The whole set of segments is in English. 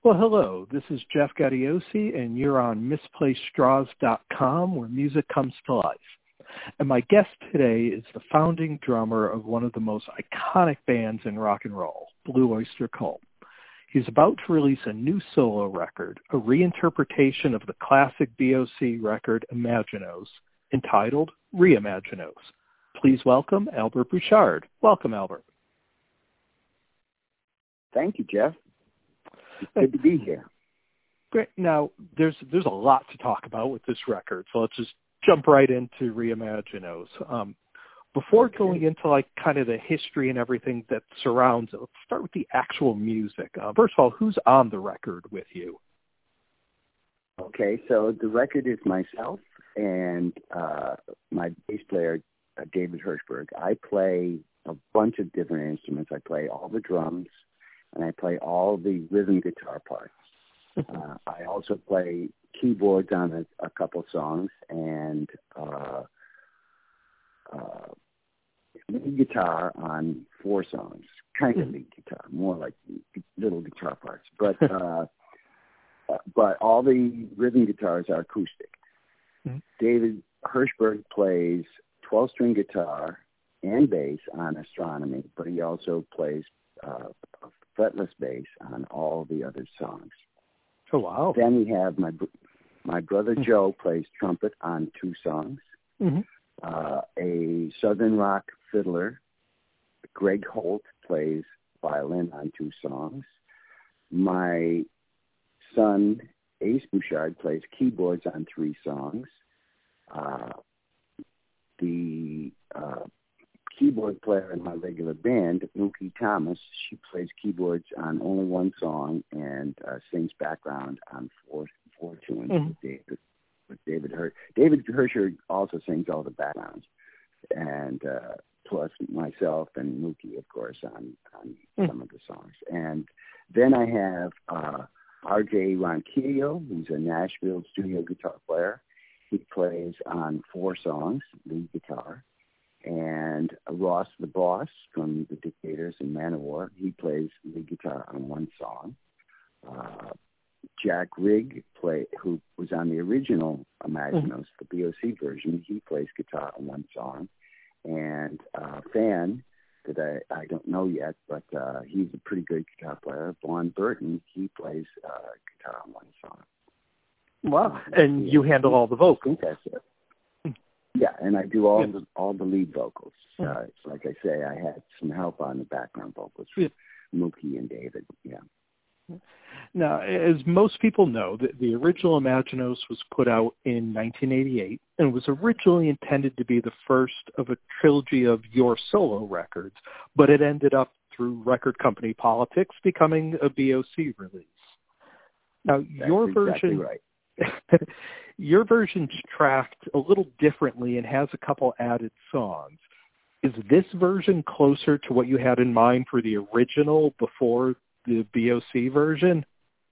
Well, hello. This is Jeff Gaudiosi, and you're on MisplacedStraws.com, where music comes to life. And my guest today is the founding drummer of one of the most iconic bands in rock and roll, Blue Oyster Cult. He's about to release a new solo record, a reinterpretation of the classic BOC record Imaginos, entitled Reimaginos. Please welcome Albert Bouchard. Welcome, Albert. Thank you, Jeff. It's good to be here. Great. Now, there's a lot to talk about with this record, so let's just jump right into Reimaginos. Before going into kind of the history and everything that surrounds it, let's start with the actual music. First of all, who's on the record with you? Okay, so the record is myself and my bass player, David Hirschberg. I play a bunch of different instruments. I play all the drums, and I play all the rhythm guitar parts. I also play keyboards on a couple songs, and lead guitar on 4 songs. Kind of lead guitar, more like little guitar parts. But all the rhythm guitars are acoustic. Mm-hmm. David Hirschberg plays 12-string guitar and bass on Astronomy, but he also plays fretless bass on all the other songs. Oh, wow. Then we have my brother Joe plays trumpet on 2 songs. Mm-hmm. A Southern rock fiddler, Greg Holt, plays violin on 2 songs. My son, Ace Bouchard, plays keyboards on 3 songs. The keyboard player in my regular band, Mookie Thomas, she plays keyboards on only 1 song and sings background on 4 tunes. Mm-hmm. with David Hirsch. David Hirsch also sings all the backgrounds, and plus myself and Mookie, of course, on some of the songs. And then I have R.J. Ronquillo, who's a Nashville studio guitar player. He plays on 4 songs, lead guitar. And Ross the Boss from The Dictators and Manowar, he plays lead guitar on 1 song. Jack Rigg, who was on the original Imaginos, the BOC version, he plays guitar on 1 song. And Fan, that I don't know yet, but he's a pretty good guitar player, Vaughn Burton, he plays guitar on 1 song. Wow. And you handle all the vocals. I think that's it. Yeah, and I do all the lead vocals. Like I say, I had some help on the background vocals from Mookie and David. Yeah. Now, as most people know, the original Imaginos was put out in 1988 and was originally intended to be the first of a trilogy of your solo records, but it ended up, through record company politics, becoming a BOC release. Now, your version, right. Your version's tracked a little differently and has a couple added songs. Is this version closer to what you had in mind for the original before the BOC version?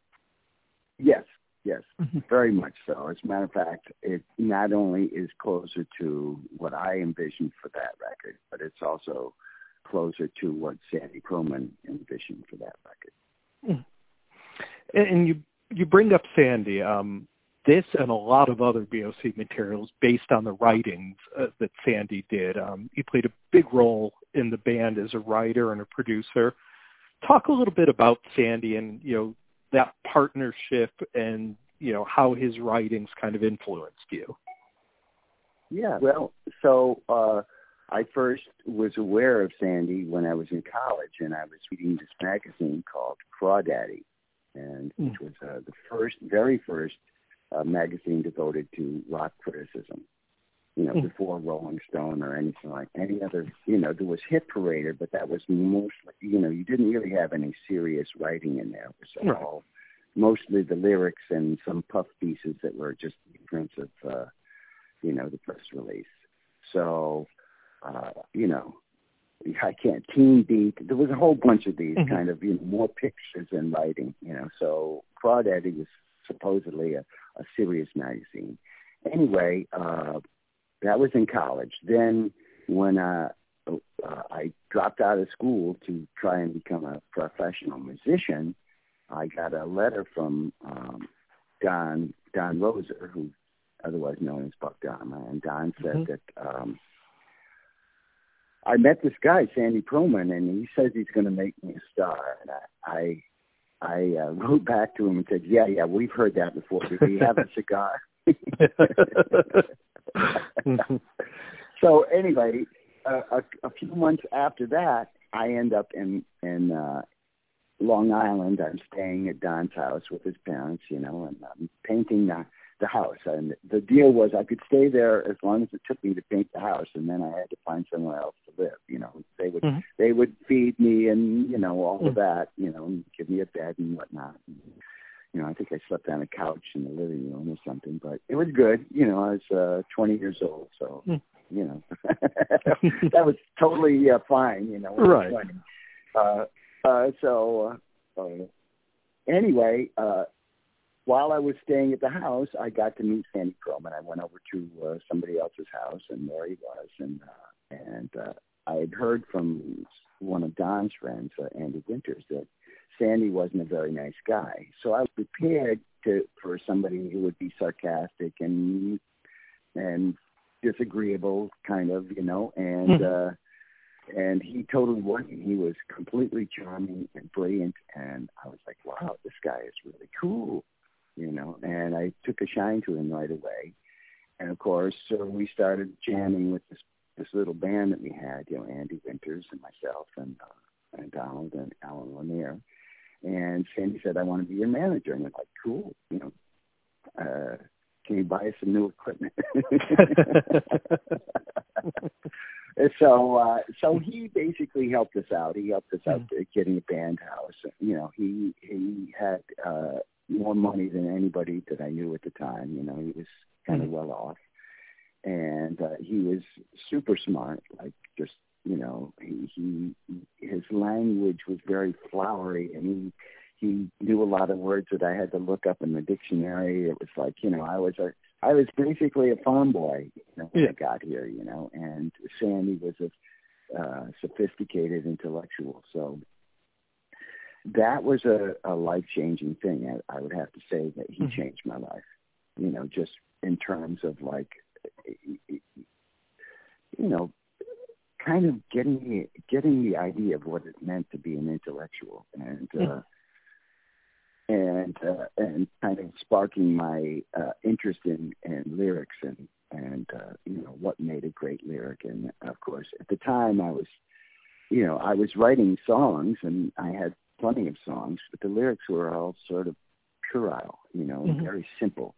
Yes, very much so. As a matter of fact, it not only is closer to what I envisioned for that record, but it's also closer to what Sandy Crowman envisioned for that record. And you bring up Sandy. This and a lot of other BOC materials based on the writings that Sandy did. He played a big role in the band as a writer and a producer. Talk a little bit about Sandy and, that partnership and, how his writings kind of influenced you. Yeah, well, so I first was aware of Sandy when I was in college, and I was reading this magazine called Crawdaddy, and which was the very first magazine devoted to rock criticism. Before Rolling Stone or anything like any other, there was Hit Parader, but that was mostly, you didn't really have any serious writing in there. It was all mostly the lyrics and some puff pieces that were just reprints of, the press release. So, I can't, Teen Beat, there was a whole bunch of these kind of, more pictures than writing, so Crawdaddy was supposedly a serious magazine. Anyway, that was in college. Then when I dropped out of school to try and become a professional musician, I got a letter from Don Roser, who otherwise known as Buck Dharma, and Don said that I met this guy, Sandy Pearlman, and he says he's going to make me a star. And I wrote back to him and said, yeah, we've heard that before. Do you have a cigar? So anyway, a few months after that, I end up in Long Island. I'm staying at Don's house with his parents, and I'm painting the house. And the deal was I could stay there as long as it took me to paint the house, and then I had to find somewhere else to live. They would feed me and all of that, and give me a bed and whatnot. And, I think I slept on a couch in the living room or something, but it was good. I was 20 years old, so that was totally fine. Right. Anyway, while I was staying at the house, I got to meet Sandy Pearlman. I went over to somebody else's house, and there he was. And I had heard from one of Don's friends, Andy Winters, that Sandy wasn't a very nice guy. So I was prepared for somebody who would be sarcastic and disagreeable, kind of, and he totally wasn't. He was completely charming and brilliant, and I was like, wow, this guy is really cool, and I took a shine to him right away. And, of course, we started jamming with this little band that we had, Andy Winters and myself and Donald and Alan Lanier. And Sandy said, I want to be your manager. And I'm like, cool, can you buy us some new equipment? So he basically helped us out. He helped us out getting a band house. He had more money than anybody that I knew at the time. He was kind of well off. And he was super smart, like just, his language was very flowery, and he knew a lot of words that I had to look up in the dictionary. It was like, I was basically a farm boy when I got here, and Sandy was a sophisticated intellectual. So that was a life-changing thing. I would have to say that he changed my life, just in terms of like, kind of getting the idea of what it meant to be an intellectual, and kind of sparking my interest in lyrics and what made a great lyric. And of course, at the time I was writing songs, and I had plenty of songs, but the lyrics were all sort of puerile, very simple,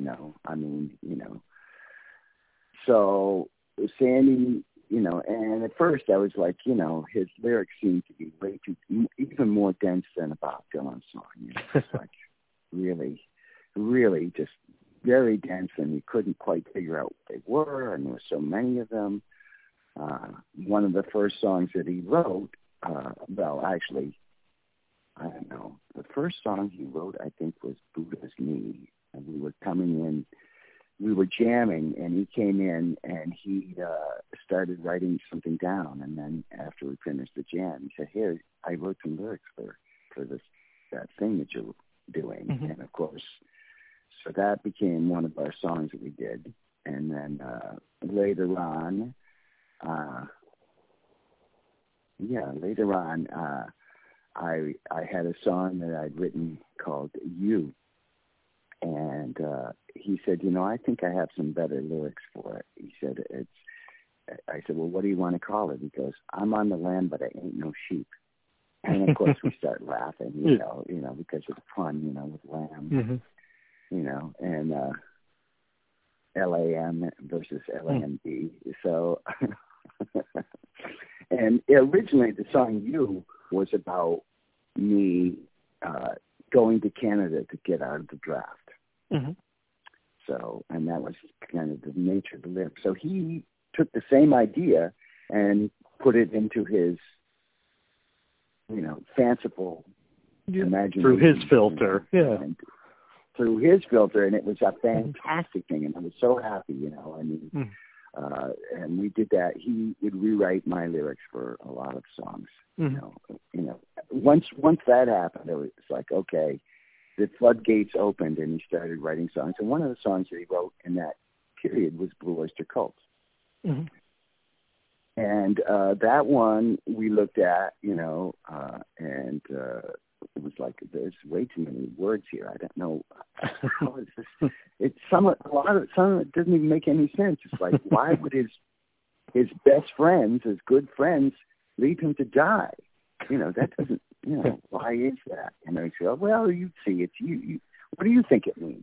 So Sandy, and at first I was like, his lyrics seemed to be way too, even more dense than a Bob Dylan song. It's like really, really just very dense, and you couldn't quite figure out what they were, and there were so many of them. One of the first songs that he wrote, actually, I don't know. The first song he wrote, I think, was Buddha's Knee, and we were coming in. We were jamming, and he came in, and he started writing something down. And then after we finished the jam, he said, "Here, I wrote some lyrics for that thing that you're doing." And of course, so that became one of our songs that we did. And then later on, I had a song that I'd written called "You." And he said, I think I have some better lyrics for it. He said, I said, well, what do you want to call it? He goes, I'm on the land, but I ain't no sheep. And of course we start laughing, because of the pun, with lamb, and LAM versus LAMB. So, and originally the song "You" was about me going to Canada to get out of the draft. So, and that was kind of the nature of the lyric. So he took the same idea and put it into his, fanciful imagination. Through his filter, and through his filter, and it was a fantastic thing, and I was so happy, and we did that. He would rewrite my lyrics for a lot of songs, once that happened, it was like, okay, the floodgates opened, and he started writing songs. And one of the songs that he wrote in that period was Blue Oyster Cult. Mm-hmm. And that one we looked at, and it was like, there's way too many words here. I don't know. How is this? A lot of it doesn't even make any sense. It's like, why would his best friends, his good friends, leave him to die? That doesn't, why is that? He said, oh, well, you'd see it. You, what do you think it means?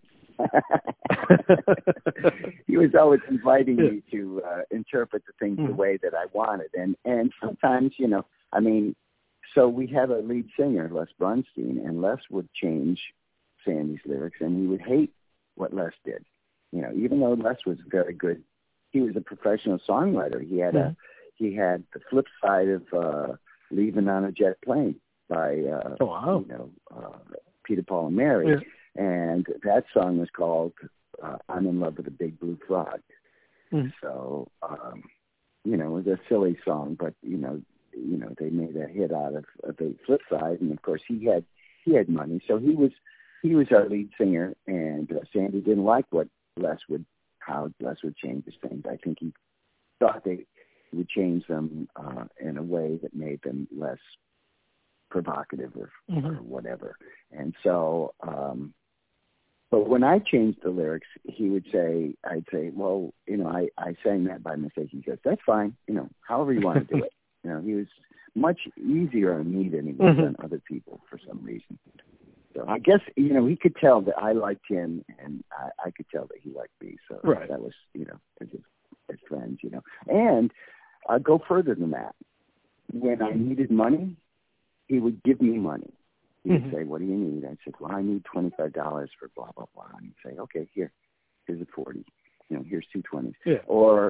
He was always inviting me to interpret the things the way that I wanted. And sometimes, so we had a lead singer, Les Brunstein, and Les would change Sandy's lyrics, and he would hate what Les did. Even though Les was very good, he was a professional songwriter. He had the flip side of Leaving on a Jet Plane by Peter, Paul, and Mary. Yeah. And that song was called I'm in Love with a Big Blue Frog. Mm. So, it was a silly song, but, they made a hit out of the flip side. And, of course, he had money. So he was our lead singer, and Sandy didn't like how Les would change his things. I think he thought they would change them in a way that made them less provocative or whatever. And so, but when I changed the lyrics, I'd say, well, I sang that by mistake. He goes, that's fine, however you want to do it. He was much easier on me than he was on other people for some reason. So I guess, he could tell that I liked him, and I could tell that he liked me. So that was, as friends, And I'd go further than that. When I needed money, he would give me money. He would say, what do you need? I said, well, I need $25 for blah, blah, blah. And he'd say, okay, here's a 40. Here's $2.20. Yeah. Or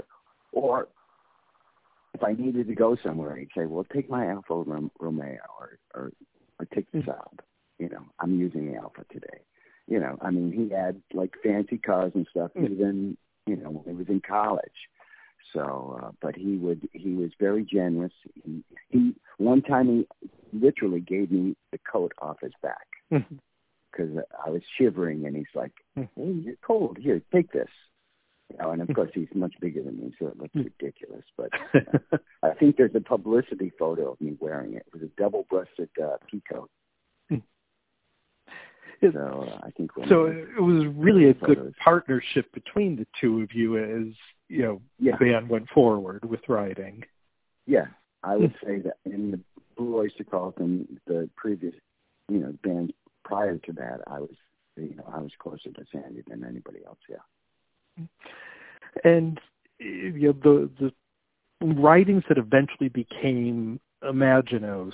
if I needed to go somewhere, he'd say, well, take my Alfa Romeo or take the Saab. I'm using the Alfa today. He had like fancy cars and stuff even, when he was in college. So, but he was very generous. One time he literally gave me the coat off his back because I was shivering, and he's like, hey, you're cold. Here, take this. And of course he's much bigger than me, so it looks ridiculous. But I think there's a publicity photo of me wearing it. It was a double-breasted pea coat. So I think it was really a good partnership between the two of you as the band went forward with writing. Yeah, I would say that in the Blue Oyster Cult and the previous bands prior to that, I was closer to Sandy than anybody else. Yeah, and the writings that eventually became Imaginos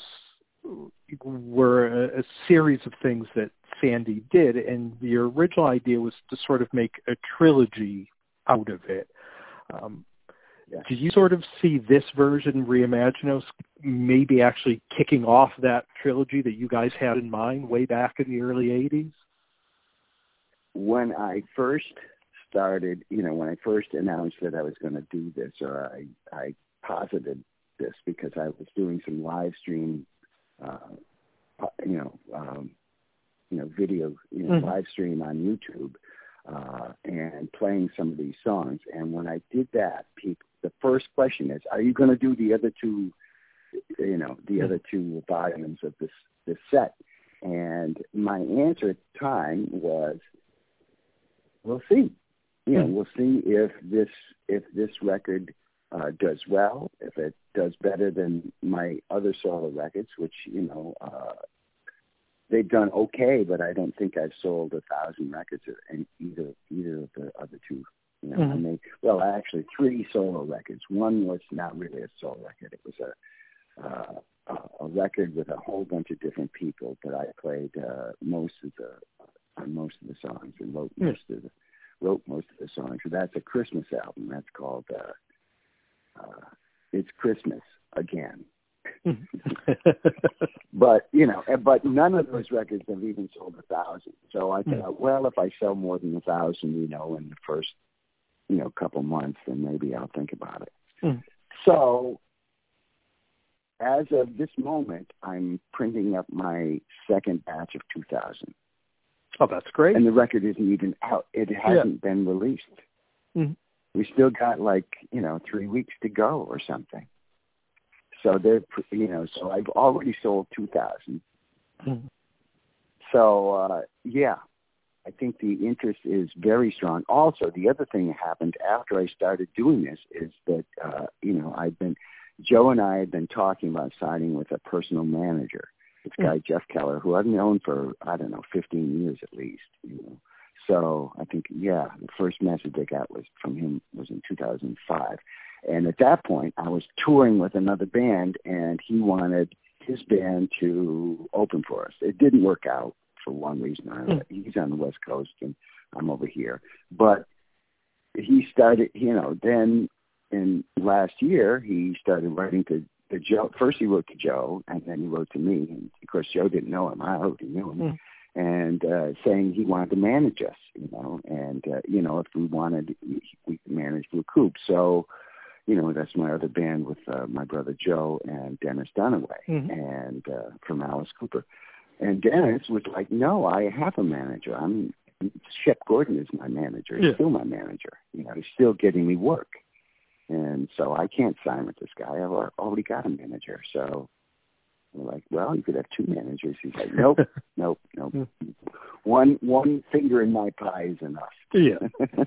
were a series of things that Sandy did, and the original idea was to sort of make a trilogy out of it. Do you sort of see this version, Reimaginos, maybe actually kicking off that trilogy that you guys had in mind way back in the early 80s? When I first started, when I first announced that I was going to do this, or I posited this because I was doing some live stream video, live stream on YouTube, and playing some of these songs. And when I did that, the first question is, are you going to do the other two, other two volumes of this set? And my answer at the time was, we'll see. We'll see if this record does well, if it does better than my other solo records, which, they've done okay, but I don't think I've sold 1,000 records in either of the other two. Actually 3 solo records. One was not really a solo record. It was a record with a whole bunch of different people, but I played most of the songs and wrote most of the songs. So that's a Christmas album. That's called It's Christmas Again. But none of those records have even sold 1,000. So I thought, well, if I sell more than 1,000, in the first, couple months, then maybe I'll think about it. So as of this moment, I'm printing up my second batch of 2000. Oh, that's great. And the record isn't even out. It hasn't been released. Mm-hmm. We still got 3 weeks to go or something. So so I've already sold 2,000. Mm-hmm. So, I think the interest is very strong. Also, the other thing that happened after I started doing this is that, Joe and I had been talking about signing with a personal manager. This guy, Jeff Keller, who I've known for, 15 years at least, So I think, the first message I got from him was in 2005. And at that point, I was touring with another band, and he wanted his band to open for us. It didn't work out for one reason or another. He's on the West Coast, and I'm over here. But he started, then in last year, he started writing to Joe. First he wrote to Joe, and then he wrote to me. And of course, Joe didn't know him. I already knew him. And saying he wanted to manage us, and, if we wanted, we could manage Blue Coupe. So, that's my other band with my brother Joe and Dennis Dunaway and from Alice Cooper. And Dennis was like, no, I have a manager. Shep Gordon is my manager. He's still my manager. He's still getting me work. And so I can't sign with this guy. I've already got a manager. So we're like, well, you could have two managers. He's like, nope. One finger in my pie is enough. Yeah.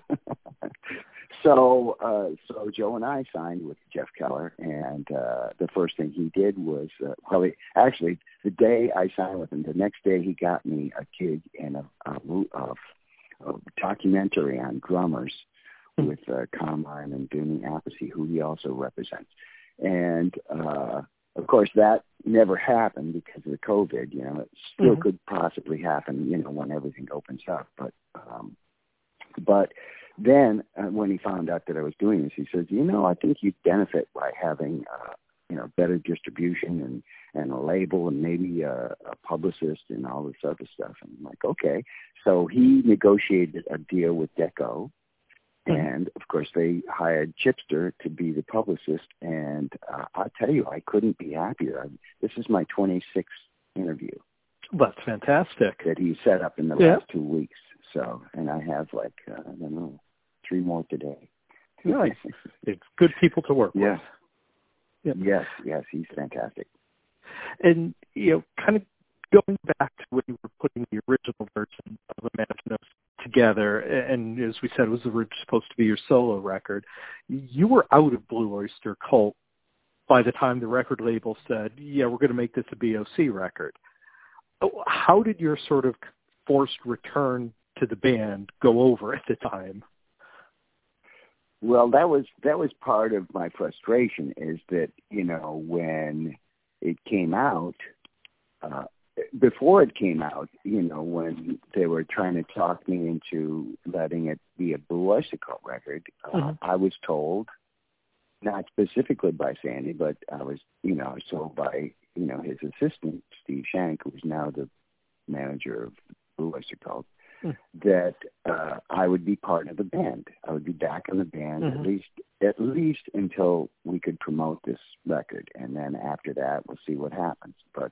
So Joe and I signed with Jeff Keller, and the first thing he did was, the day I signed with him, the next day he got me a gig in a documentary on drummers with Carmine and Dooney Appice, who he also represents. And, of course, that never happened because of the COVID. It still could possibly happen, when everything opens up. But then when he found out that I was doing this, he says, I think you'd benefit by having, better distribution and a label and maybe a publicist and all this other stuff. And I'm like, okay. So he negotiated a deal with Decco. And, of course, they hired Chipster to be the publicist. And I'll tell you, I couldn't be happier. This is my 26th interview. That's fantastic. That he set up in the last 2 weeks. So, and I have 3 more today. Nice. It's good people to work with. Yep. Yes, he's fantastic. And, kind of going back to when you were putting the original version of Imagine Us together, and as we said, it was supposed to be your solo record, you were out of Blue Oyster Cult by the time the record label said, we're going to make this a BOC record. How did your sort of forced return to the band go over at the time? Well, that was part of my frustration is that, when it came out, before it came out, when they were trying to talk me into letting it be a Blue Oyster Cult record, I was told, not specifically by Sandy, but I was told by, his assistant, Steve Shank, who's now the manager of Blue Oyster Cult, that I would be part of the band. I would be back in the band at least until we could promote this record, and then after that, we'll see what happens. But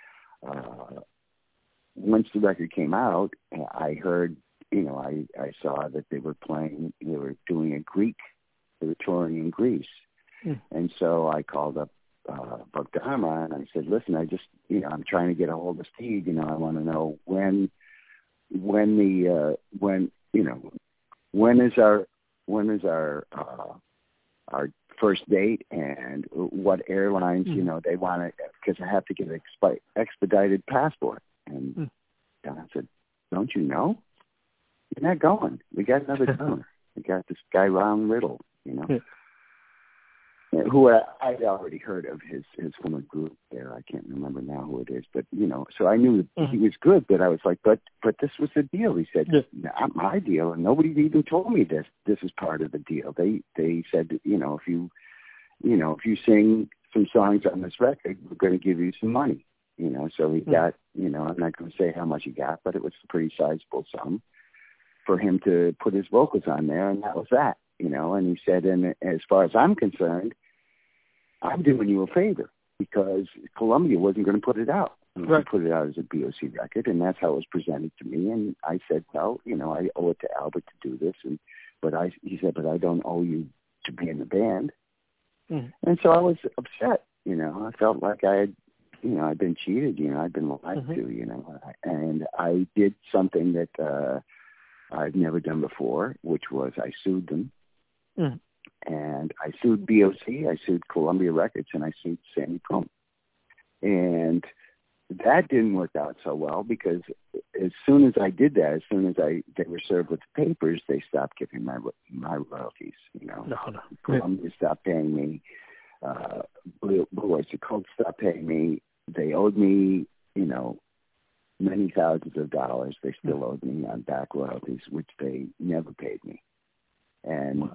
once the record came out, I heard, I saw that they were doing they were touring in Greece. And so I called up Bogdana and I said, listen, I'm trying to get a hold of Steve. I want to know when is our first date and what airlines, they want to, because I have to get an expedited passport. And Don said, don't you know? You're not going. We got another drummer. We got this guy, Ron Riddle, who I'd already heard of his former group there. I can't remember now who it is, but, so I knew he was good, but I was like, but this was the deal. He said, not my deal. And nobody even told me this is part of the deal. They said, if you sing some songs on this record, we're going to give you some money, so he got, I'm not going to say how much he got, but it was a pretty sizable sum for him to put his vocals on there. And that was that, and he said, and as far as I'm concerned, I'm doing you a favor. because Columbia wasn't going to put it out. Right. Put it out as a BOC record, and that's how it was presented to me. And I said, well, I owe it to Albert to do this. He said, but I don't owe you to be in the band. Mm. And so I was upset. I felt like I'd been cheated. I'd been lied to. And I did something that I've never done before, which was I sued them. Mm. And I sued BOC, I sued Columbia Records, and I sued Sammy Plum. And that didn't work out so well because as soon as I did that, as soon as they were served with the papers, they stopped giving my royalties. No. Columbia stopped paying me. Blue Oyster Cult stopped paying me. They owed me, many thousands of dollars. They still owed me on back royalties, which they never paid me. And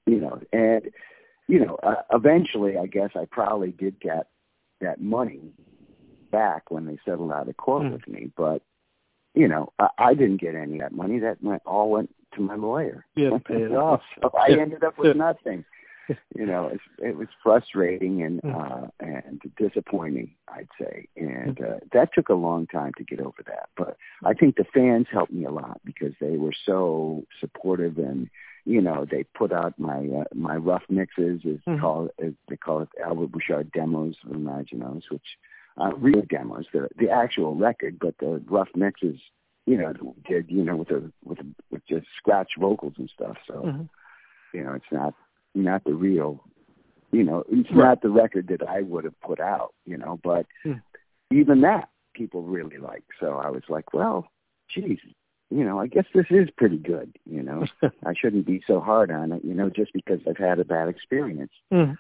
eventually, I guess I probably did get that money back when they settled out of court with me. But, I didn't get any of that money. That all went to my lawyer. Yeah, pay it off. So I ended up with nothing. It was frustrating and disappointing, I'd say. And that took a long time to get over that. But I think the fans helped me a lot because they were so supportive and, they put out my rough mixes, they call it Albert Bouchard demos, Imaginos, which real demos, the actual record, but the rough mixes, did with just scratch vocals and stuff. So it's not the real, it's not the record that I would have put out, but even that people really like. So I was like, well, geez. I guess this is pretty good, I shouldn't be so hard on it, just because I've had a bad experience, I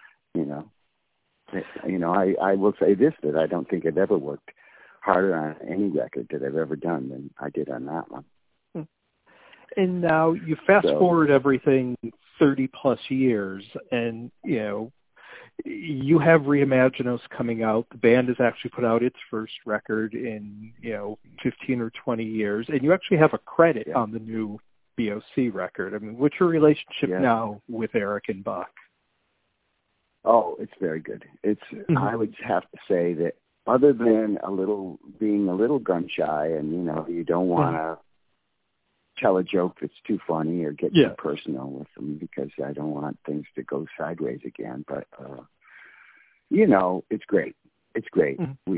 will say this, that I don't think I've ever worked harder on any record that I've ever done than I did on that one. And now you fast forward everything 30 plus years and, you have Reimaginos coming out. The band has actually put out its first record in, 15 or 20 years. And you actually have a credit on the new BOC record. I mean, what's your relationship now with Eric and Buck? Oh, it's very good. I would have to say that other than being a little gun shy and, you don't want to tell a joke that's too funny or get too personal with them because I don't want things to go sideways again. But, it's great. It's great.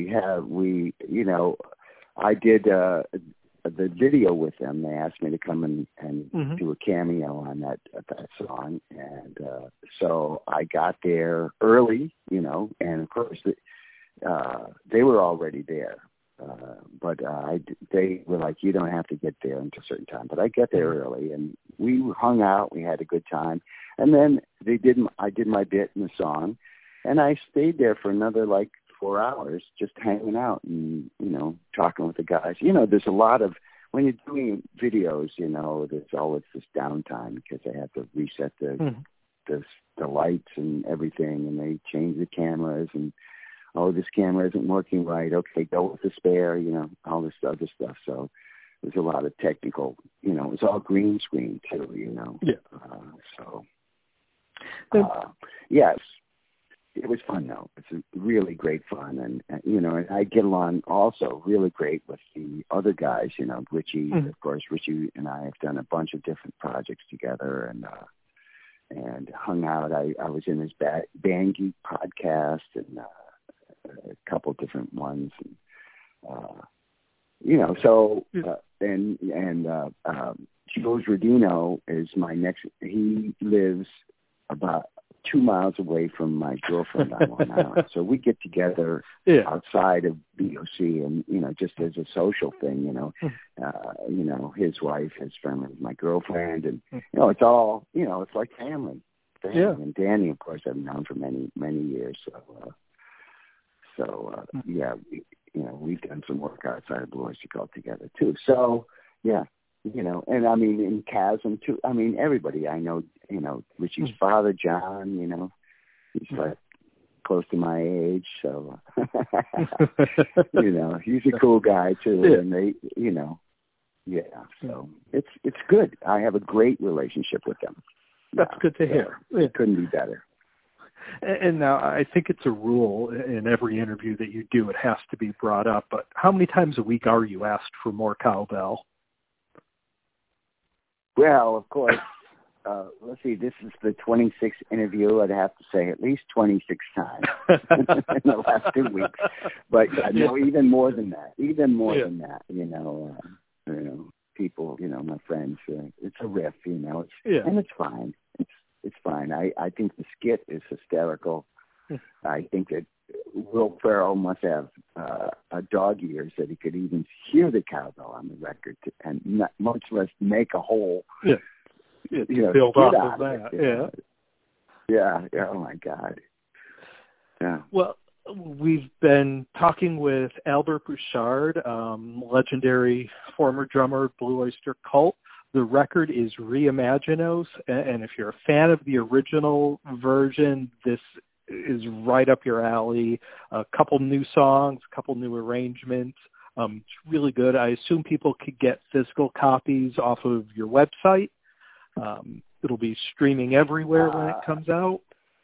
I did the video with them. They asked me to come and do a cameo on that song. And so I got there early, and of course they were already there. But they were like, you don't have to get there until a certain time. But I get there early, and we hung out. We had a good time. And then I did my bit in the song, and I stayed there for another 4 hours just hanging out and, talking with the guys. There's a lot of, when you're doing videos, there's always this downtime because they have to reset the lights and everything, and they change the cameras and, oh, this camera isn't working right. Okay, go with the spare, all this other stuff. So there's a lot of technical, it was all green screen too, Yeah. Yes, it was fun though. It's really great fun. And I get along also really great with the other guys, Richie, of course, Richie and I have done a bunch of different projects together and hung out. I was in his Band Geek podcast and, a couple different ones, Jules Rodino is my next. He lives about 2 miles away from my girlfriend on Long Island, so we get together outside of BOC, and just as a social thing, his wife is friendly with my girlfriend, and it's all it's like family. And Danny, of course, I've known for many years, So we've done some work outside of Blue Oyster Cult together too. So and I mean in Chasm too. I mean everybody I know. Richie's father, John. He's close to my age, so he's a cool guy too. And they, so it's good. I have a great relationship with them. That's good to hear. It couldn't be better. And now I think it's a rule in every interview that you do, it has to be brought up, but how many times a week are you asked for more cowbell? Well, of course, let's see, this is the 26th interview. I'd have to say at least 26 times in the last 2 weeks. But no, even more than that. Even more than that, people, my friends, it's a riff, and it's fine. It's fine. I think the skit is hysterical. I think that Will Ferrell must have dog ears that he could even hear the cowbell on the record, and not much less make a whole. Build off of that. Yeah. Oh my God. Yeah. Well, we've been talking with Albert Bouchard, legendary former drummer of Blue Oyster Cult. The record is Reimaginos, and if you're a fan of the original version, this is right up your alley. A couple new songs, a couple new arrangements. It's really good. I assume people could get physical copies off of your website. It'll be streaming everywhere when it comes out.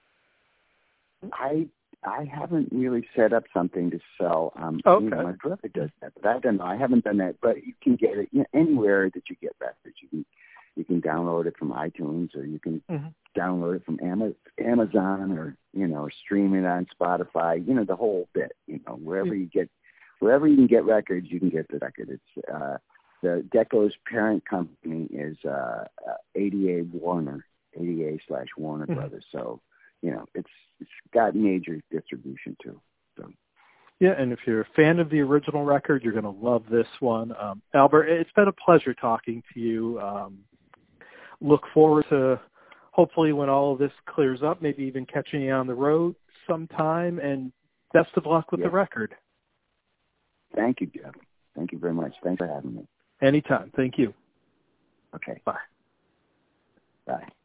I haven't really set up something to sell. Okay. My brother does that, but I don't know. I haven't done that. But you can get it anywhere that you get records. You can download it from iTunes, or you can download it from Amazon, or stream it on Spotify. The whole bit. Wherever you can get records, you can get the record. It's the Decco's parent company is ADA Warner, ADA/Warner Brothers. So it's got major distribution too. So. Yeah, and if you're a fan of the original record, you're going to love this one. Albert, it's been a pleasure talking to you. Look forward to hopefully when all of this clears up, maybe even catching you on the road sometime, and best of luck with the record. Thank you, Jeff. Thank you very much. Thanks for having me. Anytime. Thank you. Okay. Bye. Bye.